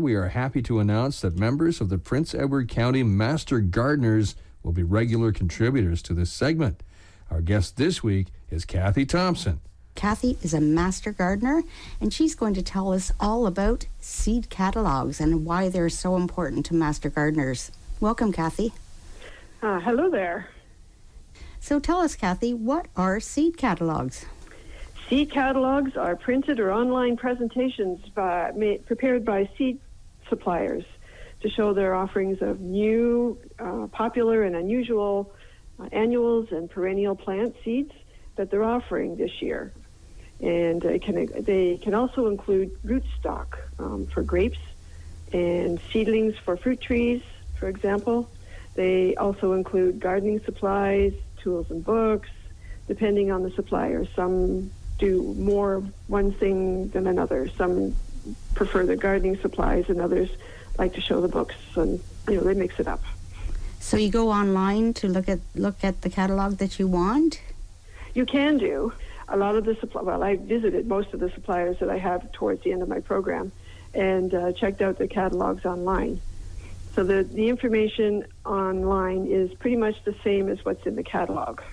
we are happy to announce that members of the Prince Edward County Master Gardeners will be regular contributors to this segment. Our guest this week is Kathy Thompson. Kathy is a master gardener, and she's going to tell us all about seed catalogs and why they're so important to master gardeners. Welcome, Kathy. Hello there. So tell us, Kathy, what are seed catalogs? Seed catalogs are printed or online presentations prepared by seed suppliers to show their offerings of new, popular, and unusual annuals and perennial plant seeds that they're offering this year. And they can also include rootstock for grapes and seedlings for fruit trees, for example. They also include gardening supplies, tools and books, depending on the supplier. Some do more one thing than another. Some prefer the gardening supplies, and others like to show the books, and they mix it up. So you go online to look at the catalog that you want? You can do. A lot of the I visited most of the suppliers that I have towards the end of my program, and checked out the catalogs online. So the information online is pretty much the same as what's in the catalog.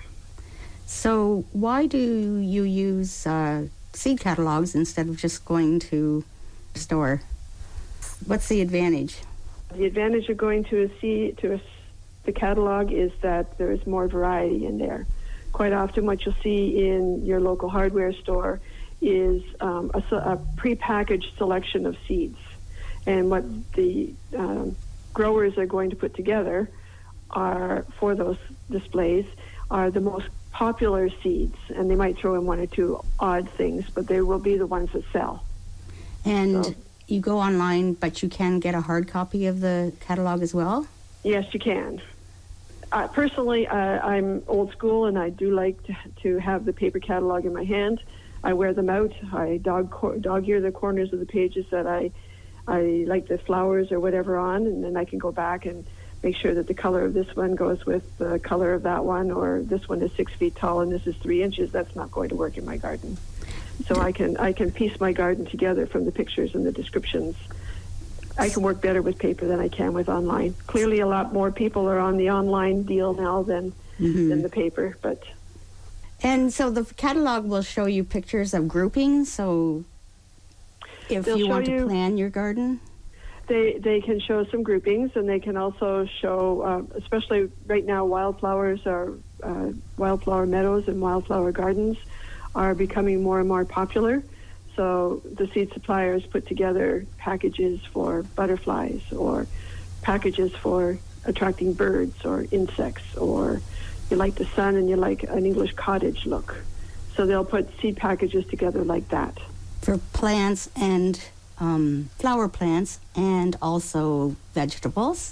So why do you use seed catalogs instead of just going to a store? What's the advantage? The advantage of going to the catalog is that there is more variety in there. Quite often what you'll see in your local hardware store is a prepackaged selection of seeds. And what the growers are going to put together for those displays are the most popular seeds. And they might throw in one or two odd things, but they will be the ones that sell. And you go online, but you can get a hard copy of the catalog as well? Yes, you can. Personally, I'm old school, and I do like to have the paper catalog in my hand. I wear them out. I dog-ear the corners of the pages that I like the flowers or whatever on, and then I can go back and make sure that the color of this one goes with the color of that one, or this one is 6 feet tall and this is 3 inches. That's not going to work in my garden. So I can piece my garden together from the pictures and the descriptions. I can work better with paper than I can with online. Clearly, a lot more people are on the online deal now than the paper. And so the catalog will show you pictures of groupings. So if you want to plan your garden, they can show some groupings, and they can also show, especially right now, wildflower meadows and wildflower gardens are becoming more and more popular. So the seed suppliers put together packages for butterflies, or packages for attracting birds or insects, or you like the sun and you like an English cottage look. So they'll put seed packages together like that. For plants and flower plants and also vegetables?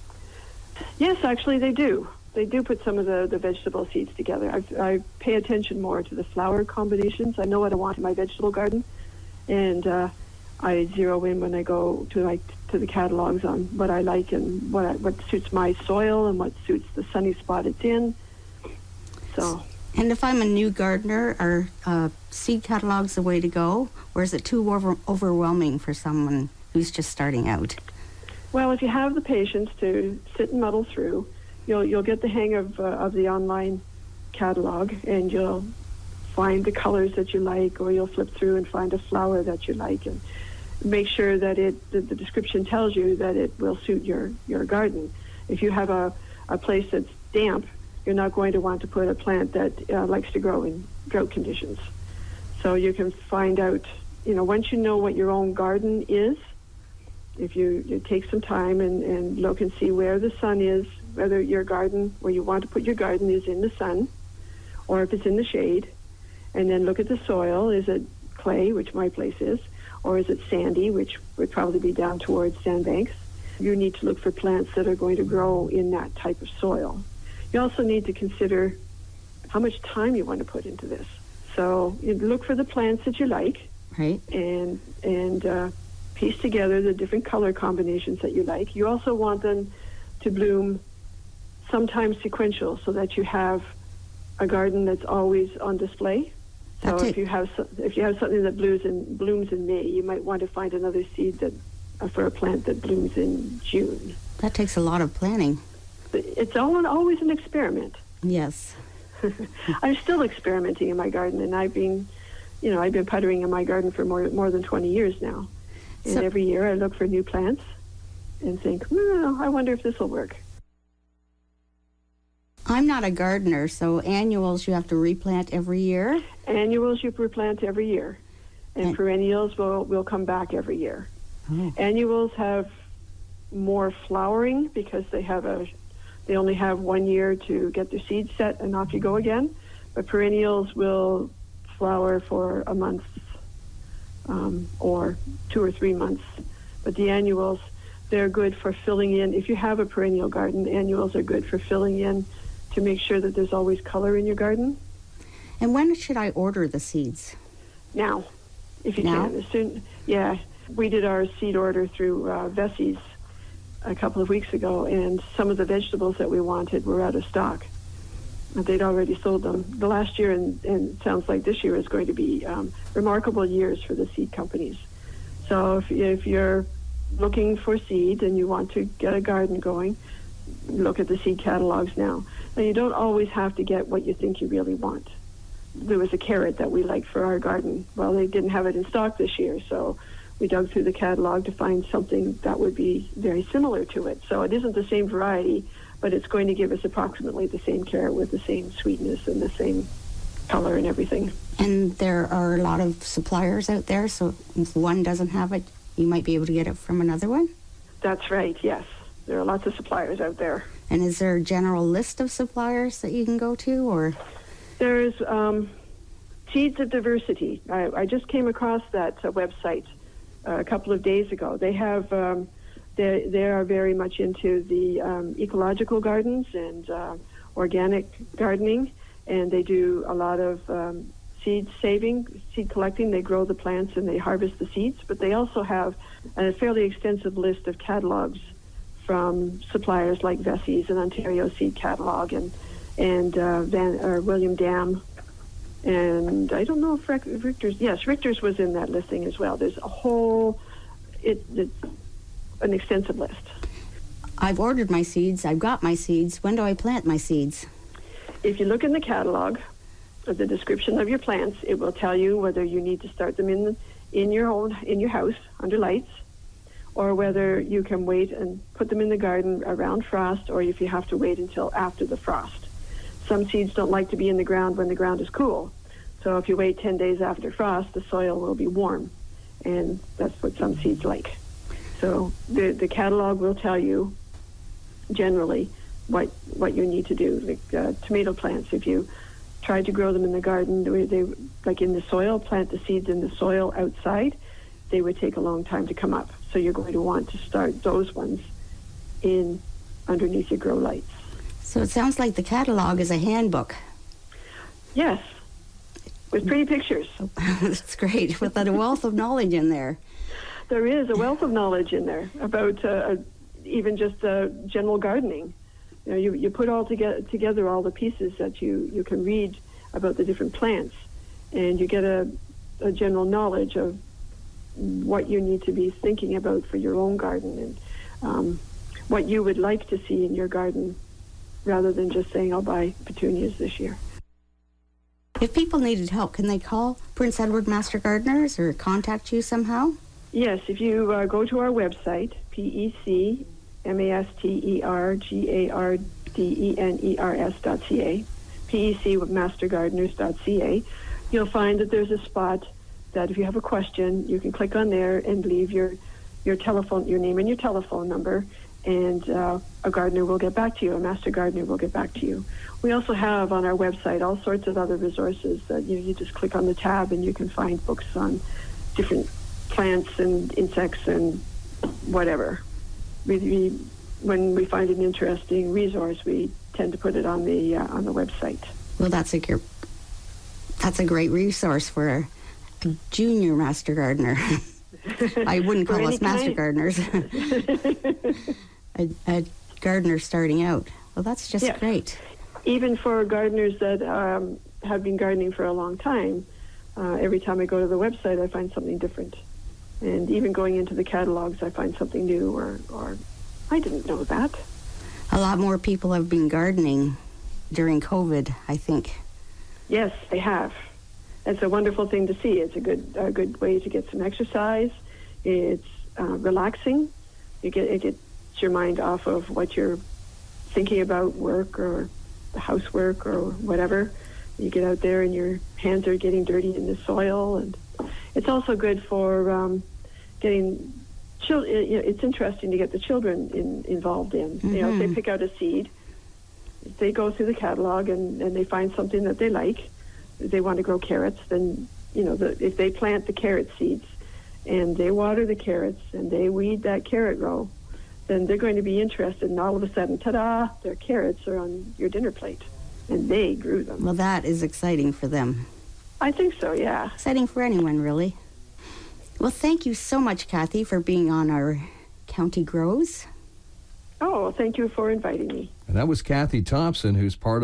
Yes, actually they do. They do put some of the vegetable seeds together. I pay attention more to the flower combinations. I know what I want in my vegetable garden, and I zero in when I go to the catalogs on what I like and what suits my soil and what suits the sunny spot it's in. So. And if I'm a new gardener, are seed catalogs the way to go, or is it too overwhelming for someone who's just starting out? Well, if you have the patience to sit and muddle through, you'll get the hang of the online catalog, and you'll find the colors that you like, or you'll flip through and find a flower that you like, and make sure that the description tells you that it will suit your garden. If you have a place that's damp, you're not going to want to put a plant that likes to grow in drought conditions. So you can find out, once you know what your own garden is, if you take some time and look and see where the sun is, whether your garden, where you want to put your garden, is in the sun, or if it's in the shade, and then look at the soil. Is it clay, which my place is, or is it sandy, which would probably be down towards sandbanks? You need to look for plants that are going to grow in that type of soil. You also need to consider how much time you want to put into this. So you look for the plants that you like, right, and piece together the different color combinations that you like. You also want them to bloom sometimes sequential, so that you have a garden that's always on display. So if you have something that blooms in May, you might want to find another seed that for a plant that blooms in June. That takes a lot of planning. It's always an experiment. Yes. I'm still experimenting in my garden, and I've been puttering in my garden for more than 20 years now. And every year I look for new plants and think, I wonder if this will work. I'm not a gardener, so annuals you have to replant every year? Annuals you replant every year, and perennials will come back every year. Oh. Annuals have more flowering because they only have 1 year to get their seeds set, and off you go again. But perennials will flower for a month or 2 or 3 months. But the annuals, they're good for filling in. If you have a perennial garden, annuals are good for filling in to make sure that there's always color in your garden. And when should I order the seeds? Now, if you now? can. As soon, yeah. We did our seed order through Vessie's a couple of weeks ago, and some of the vegetables that we wanted were out of stock. They'd already sold them. The last year, and it sounds like this year, is going to be remarkable years for the seed companies. So if you're looking for seed and you want to get a garden going, look at the seed catalogs now. Now, you don't always have to get what you think you really want. There was a carrot that we liked for our garden. Well, they didn't have it in stock this year, so we dug through the catalog to find something that would be very similar to it. So it isn't the same variety, but it's going to give us approximately the same carrot with the same sweetness and the same color and everything. And there are a lot of suppliers out there, so if one doesn't have it, you might be able to get it from another one? That's right, yes. There are lots of suppliers out there. And is there a general list of suppliers that you can go to, or? There's Seeds of Diversity. I just came across that website a couple of days ago. They have they are very much into the ecological gardens and organic gardening, and they do a lot of seed collecting. They grow the plants and they harvest the seeds, but they also have a fairly extensive list of catalogs from suppliers like Vessie's and Ontario Seed Catalog and William Dam. And I don't know if Richter's. Yes, Richter's was in that listing as well. There's a whole, it's an extensive list. I've ordered my seeds. I've got my seeds. When do I plant my seeds? If you look in the catalog, or the description of your plants, it will tell you whether you need to start them in your house under lights, or whether you can wait and put them in the garden around frost, or if you have to wait until after the frost. Some seeds don't like to be in the ground when the ground is cool. So if you wait 10 days after frost, the soil will be warm. And that's what some seeds like. So the catalog will tell you generally what you need to do. Like tomato plants, if you try to grow them in the garden, they like in the soil, plant the seeds in the soil outside, they would take a long time to come up. So you're going to want to start those ones in underneath your grow lights. So it sounds like the catalog is a handbook. Yes, with pretty pictures. That's great, with a wealth of knowledge in there. There is a wealth of knowledge in there about even just general gardening. You know, you put all together all the pieces that you can read about the different plants, and you get a general knowledge of what you need to be thinking about for your own garden and what you would like to see in your garden, rather than just saying, I'll buy petunias this year. If people needed help, can they call Prince Edward Master Gardeners or contact you somehow? Yes, if you go to our website, PECMastergardeners.ca, PECmastergardeners.ca, you'll find that there's a spot that if you have a question, you can click on there and leave your telephone, your name and your telephone number, and a gardener will get back to you. A master gardener will get back to you. We also have on our website all sorts of other resources that you just click on the tab and you can find books on different plants and insects and whatever. When we find an interesting resource, we tend to put it on the website. Well, that's a great resource for a junior master gardener. I wouldn't call us master gardeners. a gardener starting out. Well, that's just great. Even for gardeners that have been gardening for a long time, every time I go to the website, I find something different. And even going into the catalogs, I find something new, or I didn't know that. A lot more people have been gardening during COVID, I think. Yes, they have. It's a wonderful thing to see. It's a good way to get some exercise. It's relaxing. It gets your mind off of what you're thinking about, work or housework or whatever. You get out there and your hands are getting dirty in the soil, and it's also good for getting children. It's interesting to get the children involved in. Mm-hmm. If they pick out a seed, if they go through the catalog and they find something that they like, they want to grow carrots, then if they plant the carrot seeds and they water the carrots and they weed that carrot row, then they're going to be interested, and all of a sudden, ta-da, their carrots are on your dinner plate, and they grew them. Well, that is exciting for them. I think so, yeah. Exciting for anyone, really. Well, thank you so much, Kathy, for being on our County Grows. Oh, thank you for inviting me. And that was Kathy Thompson, who's part